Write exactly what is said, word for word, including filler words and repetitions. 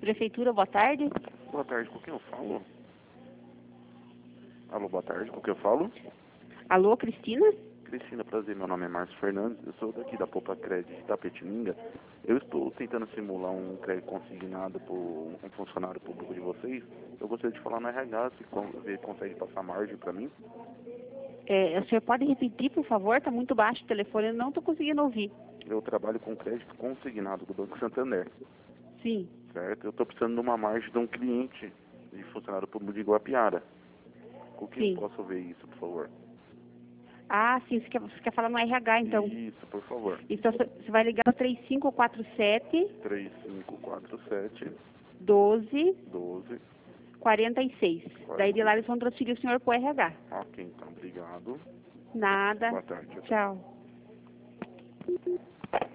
Prefeitura, boa tarde. Boa tarde, com quem eu falo? Alô, boa tarde, com quem eu falo? Alô, Cristina? Cristina, prazer, meu nome é Márcio Fernandes, eu sou daqui da Popa Crédito de Itapetininga. Eu estou tentando simular um crédito consignado por um funcionário público de vocês. Eu gostaria de falar no R H, se con- você consegue passar margem para mim. É, o senhor pode repetir, por favor? Está muito baixo o telefone, eu não estou conseguindo ouvir. Eu trabalho com crédito consignado do Banco Santander, Sim. certo? Eu estou precisando de uma margem de um cliente de funcionário público de Guapiara. Com quem eu Sim. posso ver isso, por favor? Ah, sim, você quer, você quer falar no R H, então. Isso, por favor. Então, você você vai ligar no três cinco quatro sete, três cinco quatro sete, doze, doze. quarenta e seis. Daí de lá eles vão transferir o senhor para o R H. Ok, então, obrigado. Nada. Boa tarde. Tchau.